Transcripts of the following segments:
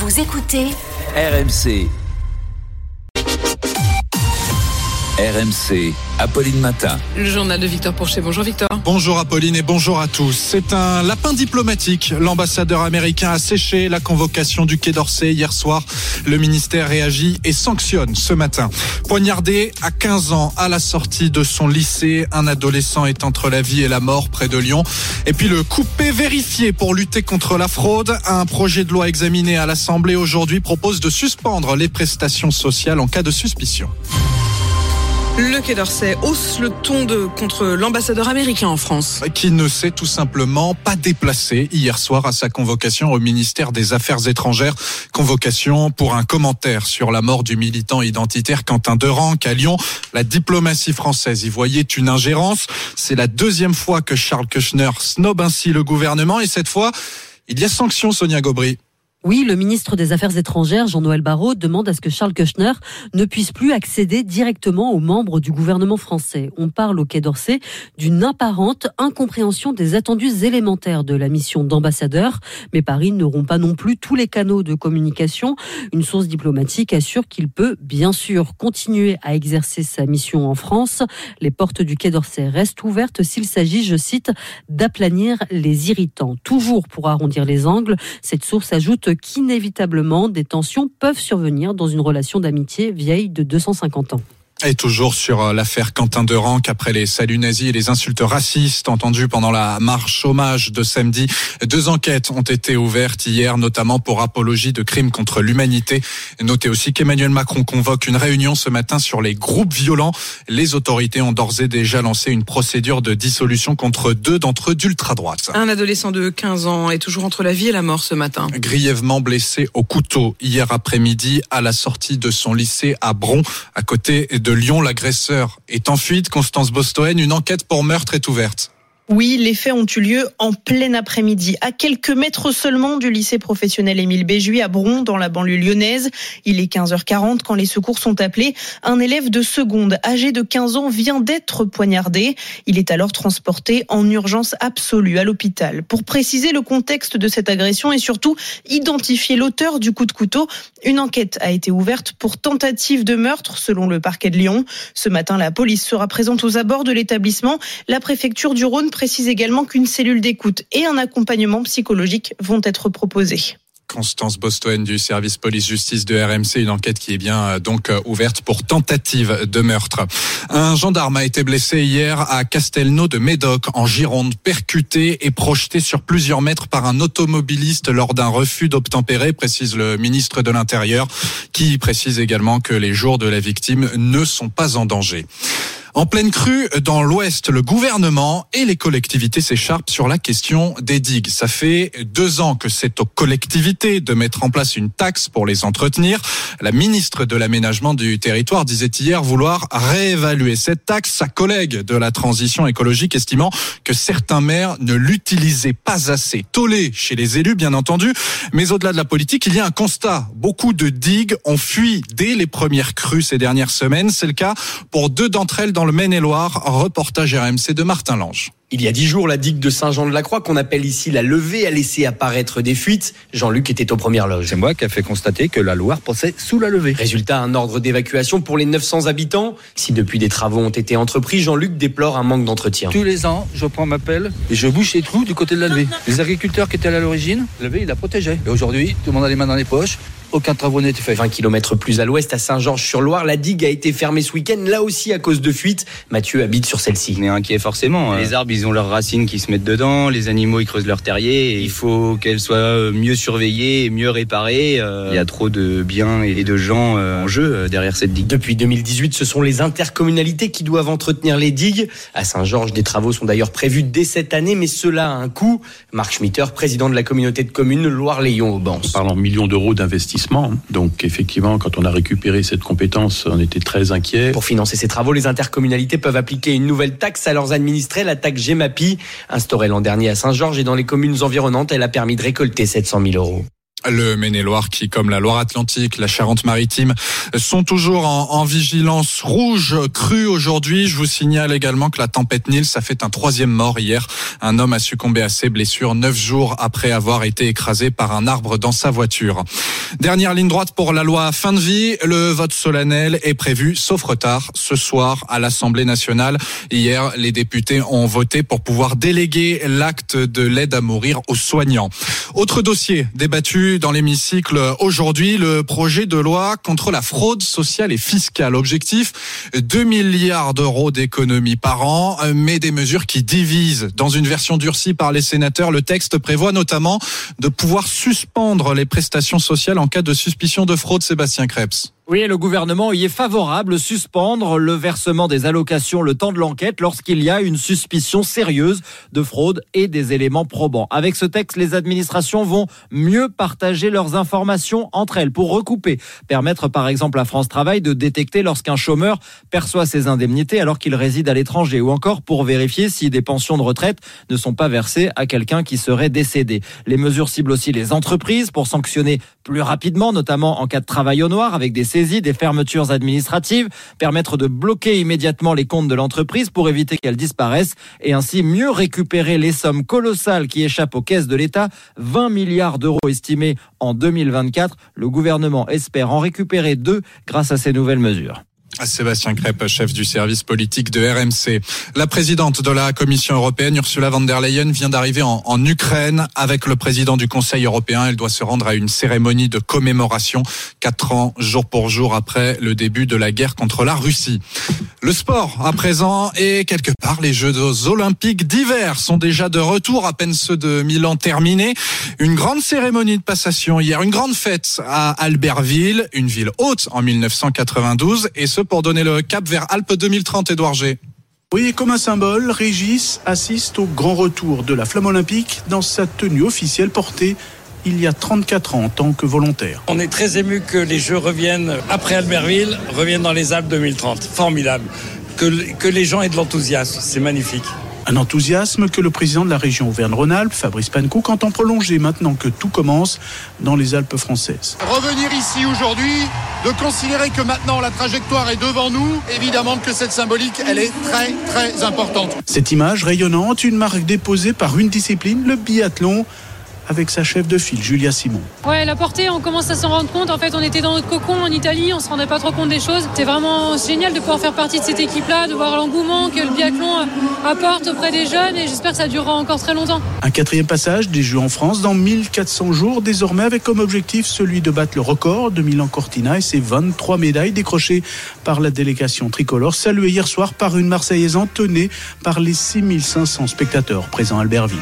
Vous écoutez RMC. RMC, Apolline Matin. Le journal de Victor Pourchet. Bonjour Victor. Bonjour Apolline et bonjour à tous. C'est un lapin diplomatique. L'ambassadeur américain a séché la convocation du Quai d'Orsay hier soir. Le ministère réagit et sanctionne ce matin. Poignardé à 15 ans à la sortie de son lycée, un adolescent est entre la vie et la mort près de Lyon. Et puis le coupé vérifié pour lutter contre la fraude. Un projet de loi examiné à l'Assemblée aujourd'hui propose de suspendre les prestations sociales en cas de suspicion. Le Quai d'Orsay hausse le ton contre l'ambassadeur américain en France. Qui ne s'est tout simplement pas déplacé hier soir à sa convocation au ministère des Affaires étrangères. Convocation pour un commentaire sur la mort du militant identitaire Quentin Derenque à Lyon. La diplomatie française y voyait une ingérence. C'est la deuxième fois que Charles Keuchner snobe ainsi le gouvernement. Et cette fois, il y a sanction, Sonia Gobry. Oui, le ministre des Affaires étrangères, Jean-Noël Barrot, demande à ce que Charles Keuchner ne puisse plus accéder directement aux membres du gouvernement français. On parle au Quai d'Orsay d'une apparente incompréhension des attendus élémentaires de la mission d'ambassadeur. Mais Paris n'auront pas non plus tous les canaux de communication. Une source diplomatique assure qu'il peut, bien sûr, continuer à exercer sa mission en France. Les portes du Quai d'Orsay restent ouvertes s'il s'agit, je cite, d'aplanir les irritants. Toujours pour arrondir les angles, cette source ajoute qu'inévitablement, des tensions peuvent survenir dans une relation d'amitié vieille de 250 ans. Et toujours sur l'affaire Quentin Derenque, après les saluts nazis et les insultes racistes entendues pendant la marche hommage de samedi, 2 enquêtes ont été ouvertes hier, notamment pour apologie de crimes contre l'humanité. Notez aussi qu'Emmanuel Macron convoque une réunion ce matin sur les groupes violents. Les autorités ont d'ores et déjà lancé une procédure de dissolution contre 2 d'entre eux d'ultra-droite. Un adolescent de 15 ans est toujours entre la vie et la mort ce matin. Grièvement blessé au couteau hier après-midi à la sortie de son lycée à Bron, à côté de Lyon. L'agresseur est en fuite. Constance Bostoen, une enquête pour meurtre est ouverte. Oui, les faits ont eu lieu en plein après-midi, à quelques mètres seulement du lycée professionnel Émile Béjuy à Bron, dans la banlieue lyonnaise. Il est 15h40 quand les secours sont appelés. Un élève de seconde, âgé de 15 ans, vient d'être poignardé. Il est alors transporté en urgence absolue à l'hôpital. Pour préciser le contexte de cette agression et surtout identifier l'auteur du coup de couteau, une enquête a été ouverte pour tentative de meurtre, selon le parquet de Lyon. Ce matin, la police sera présente aux abords de l'établissement. La préfecture du Rhône précise également qu'une cellule d'écoute et un accompagnement psychologique vont être proposés. Constance Bostoen du service police-justice de RMC, une enquête qui est bien donc ouverte pour tentative de meurtre. Un gendarme a été blessé hier à Castelnau de Médoc en Gironde, percuté et projeté sur plusieurs mètres par un automobiliste lors d'un refus d'obtempérer, précise le ministre de l'Intérieur, qui précise également que les jours de la victime ne sont pas en danger. En pleine crue, dans l'Ouest, le gouvernement et les collectivités s'écharpent sur la question des digues. Ça fait 2 ans que c'est aux collectivités de mettre en place une taxe pour les entretenir. La ministre de l'Aménagement du Territoire disait hier vouloir réévaluer cette taxe. Sa collègue de la transition écologique estimant que certains maires ne l'utilisaient pas assez. Tollé chez les élus, bien entendu. Mais au-delà de la politique, il y a un constat. Beaucoup de digues ont fui dès les premières crues ces dernières semaines. C'est le cas pour 2 d'entre elles dans le Maine-et-Loire. Reportage RMC de Martin Lange. Il y a 10 jours, la digue de Saint-Jean-de-la-Croix, qu'on appelle ici la Levée, a laissé apparaître des fuites. Jean-Luc était aux premières loges. C'est moi qui a fait constater que la Loire passait sous la Levée. Résultat, un ordre d'évacuation pour les 900 habitants. Si depuis des travaux ont été entrepris, Jean-Luc déplore un manque d'entretien. Tous les ans, je prends ma pelle et je bouche les trous du côté de la Levée. Les agriculteurs qui étaient à l'origine, la Levée, ils la protégeaient. Et aujourd'hui, tout le monde a les mains dans les poches. Aucun travaux n'a été fait. 20 km plus à l'ouest, à Saint-Georges-sur-Loire, la digue a été fermée ce week-end, là aussi à cause de fuites. Mathieu habite sur celle-ci. On est inquiet forcément. Les arbres, ils ont leurs racines qui se mettent dedans, les animaux, ils creusent leur terrier. Et il faut qu'elles soient mieux surveillées, mieux réparées. Il y a trop de biens et de gens en jeu derrière cette digue. Depuis 2018, ce sont les intercommunalités qui doivent entretenir les digues. À Saint-Georges, des travaux sont d'ailleurs prévus dès cette année, mais cela a un coût. Marc Schmitter, président de la communauté de communes Loire-Léon-Aubange. On parle en millions d'euros d'investissement. Donc effectivement, quand on a récupéré cette compétence, on était très inquiets. Pour financer ces travaux, les intercommunalités peuvent appliquer une nouvelle taxe à leurs administrés, la taxe Gemapi. Instaurée l'an dernier à Saint-Georges et dans les communes environnantes, elle a permis de récolter 700 000 euros. Le Maine-et-Loire qui, comme la Loire-Atlantique, la Charente-Maritime, sont toujours en vigilance rouge crue aujourd'hui. Je vous signale également que la tempête Nils a fait un 3e mort hier. Un homme a succombé à ses blessures 9 jours après avoir été écrasé par un arbre dans sa voiture. Dernière ligne droite pour la loi fin de vie. Le vote solennel est prévu, sauf retard, ce soir à l'Assemblée nationale. Hier, les députés ont voté pour pouvoir déléguer l'acte de l'aide à mourir aux soignants. Autre dossier débattu dans l'hémicycle aujourd'hui, le projet de loi contre la fraude sociale et fiscale. Objectif, 2 milliards d'euros d'économies par an, mais des mesures qui divisent. Dans une version durcie par les sénateurs, le texte prévoit notamment de pouvoir suspendre les prestations sociales en cas de suspicion de fraude. Sébastien Krebs. Oui, le gouvernement y est favorable, suspendre le versement des allocations le temps de l'enquête lorsqu'il y a une suspicion sérieuse de fraude et des éléments probants. Avec ce texte, les administrations vont mieux partager leurs informations entre elles pour recouper. Permettre par exemple à France Travail de détecter lorsqu'un chômeur perçoit ses indemnités alors qu'il réside à l'étranger, ou encore pour vérifier si des pensions de retraite ne sont pas versées à quelqu'un qui serait décédé. Les mesures ciblent aussi les entreprises pour sanctionner plus rapidement, notamment en cas de travail au noir, avec des saisies, des fermetures administratives, permettre de bloquer immédiatement les comptes de l'entreprise pour éviter qu'elles disparaissent et ainsi mieux récupérer les sommes colossales qui échappent aux caisses de l'État, 20 milliards d'euros estimés en 2024. Le gouvernement espère en récupérer 2 grâce à ces nouvelles mesures. Sébastien Krebs, chef du service politique de RMC. La présidente de la Commission européenne, Ursula von der Leyen, vient d'arriver en Ukraine avec le président du Conseil européen. Elle doit se rendre à une cérémonie de commémoration 4 ans, jour pour jour, après le début de la guerre contre la Russie. Le sport, à présent, et quelque part, les Jeux olympiques d'hiver sont déjà de retour, à peine ceux de Milan terminés. Une grande cérémonie de passation hier, une grande fête à Albertville, une ville haute en 1992, et ce pour donner le cap vers Alpes 2030, Édouard G. Oui, comme un symbole, Régis assiste au grand retour de la flamme olympique dans sa tenue officielle portée il y a 34 ans en tant que volontaire. On est très ému que les Jeux reviennent après Albertville, reviennent dans les Alpes 2030. Formidable. Que les gens aient de l'enthousiasme, c'est magnifique. Un enthousiasme que le président de la région Auvergne-Rhône-Alpes, Fabrice Pankow, entend prolonger maintenant que tout commence dans les Alpes françaises. Revenir ici aujourd'hui, de considérer que maintenant la trajectoire est devant nous, évidemment que cette symbolique, elle est très très importante. Cette image rayonnante, une marque déposée par une discipline, le biathlon, avec sa chef de file, Julia Simon. Ouais, la portée, on commence à s'en rendre compte. En fait, on était dans notre cocon en Italie, on se rendait pas trop compte des choses. C'est vraiment génial de pouvoir faire partie de cette équipe-là, de voir l'engouement que le biathlon apporte auprès des jeunes, et j'espère que ça durera encore très longtemps. Un 4e passage des Jeux en France dans 1400 jours, désormais avec comme objectif celui de battre le record de Milan Cortina et ses 23 médailles décrochées par la délégation tricolore, saluée hier soir par une Marseillaise entonnée par les 6500 spectateurs présents à Albertville.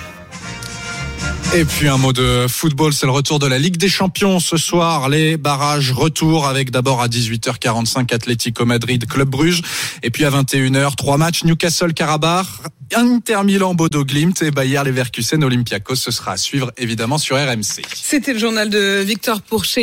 Et puis un mot de football, c'est le retour de la Ligue des Champions ce soir. Les barrages retour avec d'abord à 18h45 Atlético Madrid, Club Bruges. Et puis à 21h, 3 matchs, Newcastle-Karabakh, Inter Milan, Bodo Glimt et Bayer Leverkusen, Olympiakos. Ce sera à suivre évidemment sur RMC. C'était le journal de Victor Pourchet.